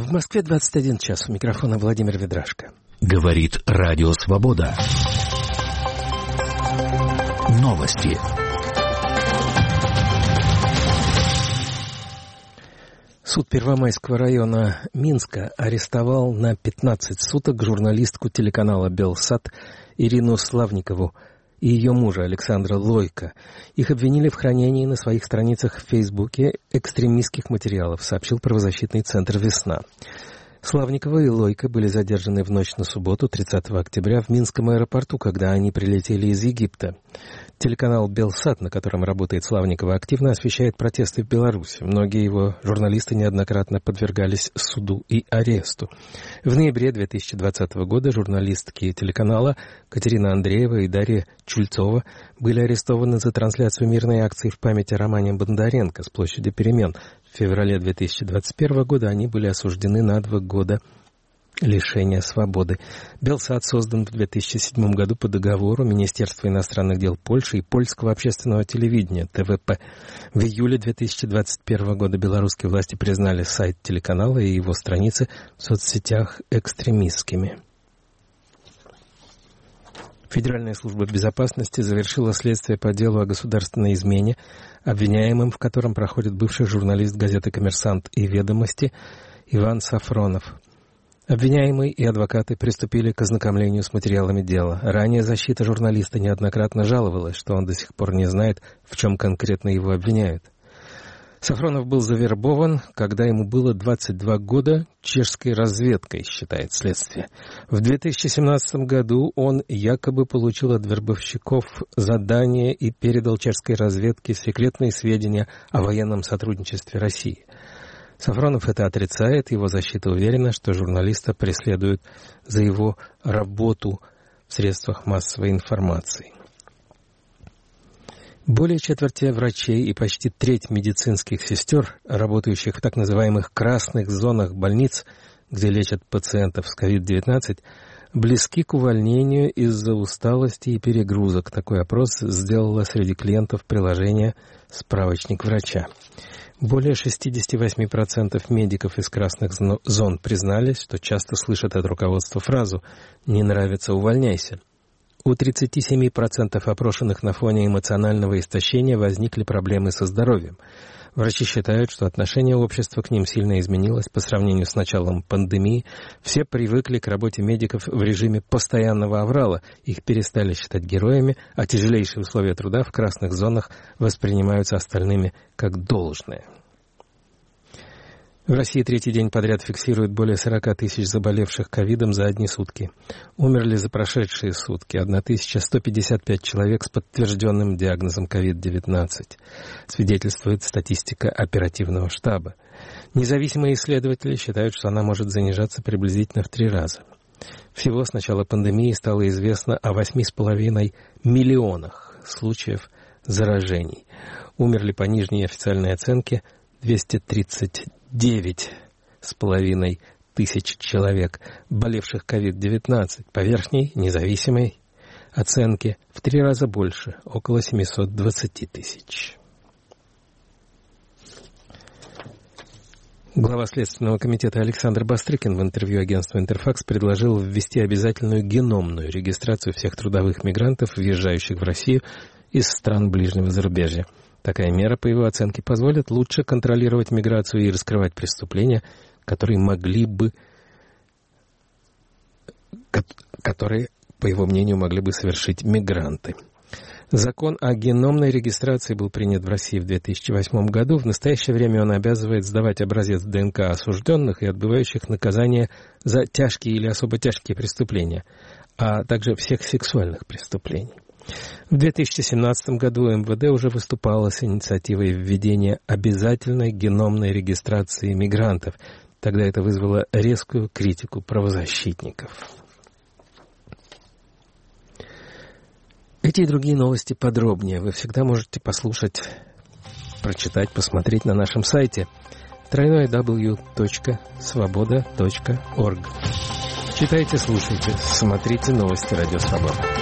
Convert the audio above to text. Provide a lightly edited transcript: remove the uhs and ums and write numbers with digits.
В Москве 21 час. У микрофона Владимир Ведрашко. Говорит Радио Свобода. Новости. Суд Первомайского района Минска арестовал на 15 суток журналистку телеканала «Белсат» Ирину Славникову и ее мужа Александра Лойко. Их обвинили в хранении на своих страницах в Фейсбуке экстремистских материалов, сообщил правозащитный центр «Весна». Славникова и Лойко были задержаны в ночь на субботу, 30 октября, в Минском аэропорту, когда они прилетели из Египта. Телеканал «Белсат», на котором работает Славникова, активно освещает протесты в Беларуси. Многие его журналисты неоднократно подвергались суду и аресту. В ноябре 2020 года журналистки телеканала Катерина Андреева и Дарья Чульцова были арестованы за трансляцию мирной акции в память о Романе Бондаренко с площади Перемен. В феврале 2021 года они были осуждены на 2 года лишения свободы. «Белсат» создан в 2007 году по договору Министерства иностранных дел Польши и Польского общественного телевидения ТВП. В июле 2021 года белорусские власти признали сайт телеканала и его страницы в соцсетях экстремистскими. Федеральная служба безопасности завершила следствие по делу о государственной измене, обвиняемым в котором проходит бывший журналист газеты «Коммерсант» и «Ведомости» Иван Сафронов. Обвиняемый и адвокаты приступили к ознакомлению с материалами дела. Ранее защита журналиста неоднократно жаловалась, что он до сих пор не знает, в чем конкретно его обвиняют. Сафронов был завербован, когда ему было 22 года, чешской разведкой, считает следствие. В 2017 году он якобы получил от вербовщиков задание и передал чешской разведке секретные сведения о военном сотрудничестве России. Сафронов это отрицает, его защита уверена, что журналиста преследуют за его работу в средствах массовой информации. Более четверти врачей и почти треть медицинских сестер, работающих в так называемых красных зонах больниц, где лечат пациентов с COVID-19, близки к увольнению из-за усталости и перегрузок. Такой опрос сделало среди клиентов приложение «Справочник врача». Более 68% медиков из красных зон признались, что часто слышат от руководства фразу «не нравится, увольняйся». У 37% опрошенных на фоне эмоционального истощения возникли проблемы со здоровьем. Врачи считают, что отношение общества к ним сильно изменилось по сравнению с началом пандемии. Все привыкли к работе медиков в режиме постоянного аврала. Их перестали считать героями, а тяжелейшие условия труда в красных зонах воспринимаются остальными как должное. В России 3-й день подряд фиксируют более 40 тысяч заболевших ковидом за одни сутки. Умерли за прошедшие сутки 1155 человек с подтвержденным диагнозом COVID-19, свидетельствует статистика оперативного штаба. Независимые исследователи считают, что она может занижаться приблизительно в 3 раза. Всего с начала пандемии стало известно о 8,5 миллионах случаев заражений. Умерли по нижней официальной оценке 239,5 тысяч человек, болевших COVID-19, по верхней, независимой оценке в 3 раза больше, около 720 тысяч. Глава Следственного комитета Александр Бастрыкин в интервью агентству «Интерфакс» предложил ввести обязательную геномную регистрацию всех трудовых мигрантов, въезжающих в Россию из стран ближнего зарубежья. Такая мера, по его оценке, позволит лучше контролировать миграцию и раскрывать преступления, которые, по его мнению, могли бы совершить мигранты. Закон о геномной регистрации был принят в России в 2008 году. В настоящее время он обязывает сдавать образец ДНК осужденных и отбывающих наказание за тяжкие или особо тяжкие преступления, а также всех сексуальных преступлений. В 2017 году МВД уже выступало с инициативой введения обязательной геномной регистрации мигрантов. Тогда это вызвало резкую критику правозащитников. Эти и другие новости подробнее вы всегда можете послушать, прочитать, посмотреть на нашем сайте www.svoboda.org. Читайте, слушайте, смотрите новости Радио Свобода.